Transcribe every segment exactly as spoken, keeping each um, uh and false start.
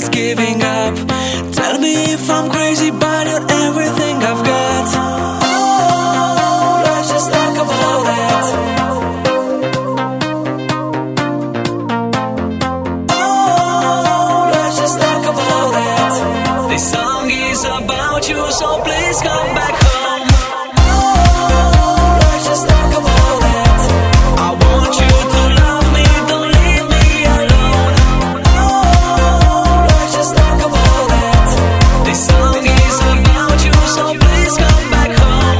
just giving up. Tell me if I'm crazy, but you're everything I've got. Oh, let's just talk about it. Oh, let's just talk about it. This song is about you, so please come back home. Oh, let's just talk about it. I want you to love me, don't leave me alone. Oh, let's just talk about it. This song is about you, so please come back home.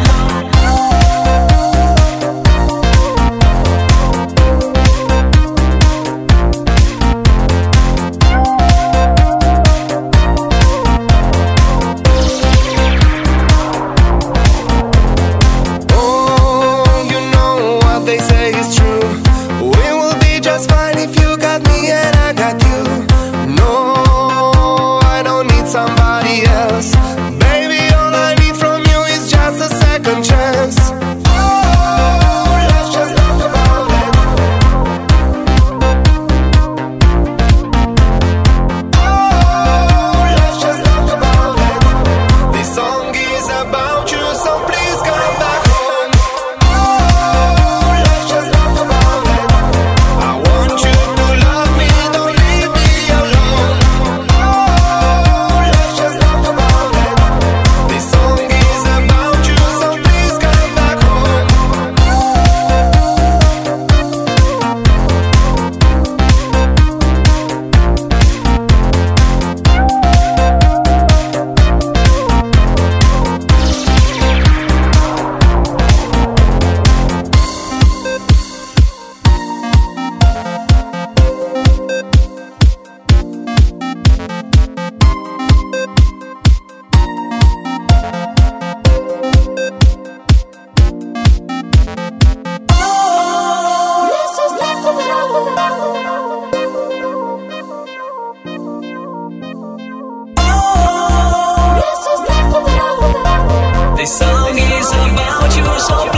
Oh, you know what they say is true. We will be just fine if you got me and I got you. No, I don't need somebody else. Baby, all I need from you is just a second chance. Oh, let's just talk about it. Oh, let's just talk about it. This song is about you, so please come back home. Oh, let's just talk about it. I want you to love me, don't leave me alone. Oh, let's just talk about it. This song is about you, so please come back home. Oh, let's just talk about it. Oh, let's just talk about it. This song is about you, so